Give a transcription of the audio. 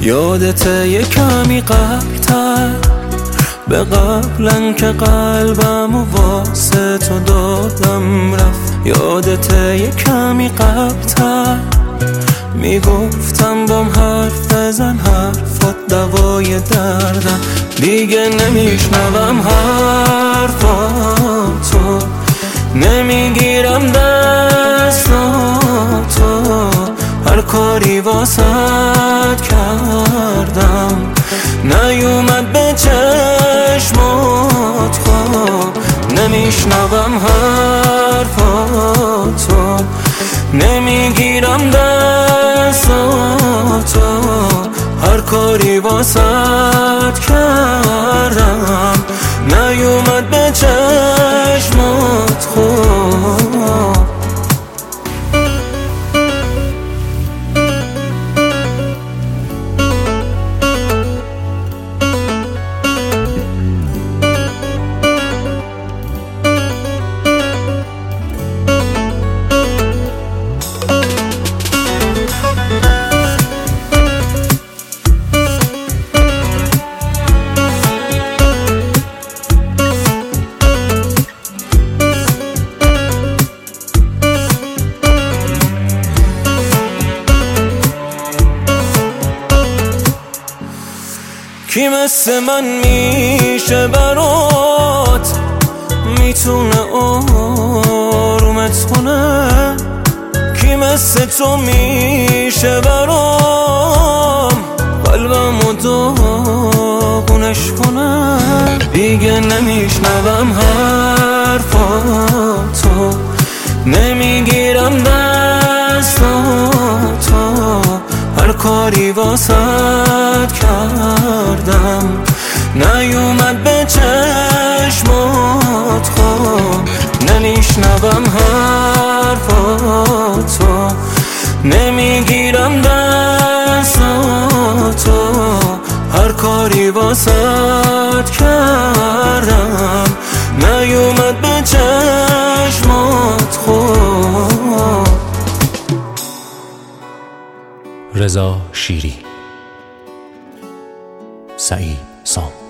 یادته یه کمی قبل‌تر، به قبلن که قلبم و واسه تو دادم رفت. یادته یه کمی قبل‌تر میگفتم بام حرف بزن، حرفات دوای دردم. دیگه نمیشنوم حرفاتو، نمیگیرم دستاتو، هر کاری واسد کردم نیومد به چشمات خواب. نمیشنوم حرفاتو، نمیگیرم دستاتو، هر کاری واسد کردم نیومد به چشمات خواب. کی مثل من میشه برات، میتونه آرومت کنه؟ کی مثل تو میشه برام قلبمو داغونش کنه؟ دیگه نمیشنوم حرفاتو، نمیگیرم دستاتو، هر کاری واسد کردم نیومد به چشمات خواب. نمیشنوم حرفاتو، نمیگیرم دستاتو، هر کاری واسد کردم نیومد به چشمات خواب. رضا شیری، سعید سام.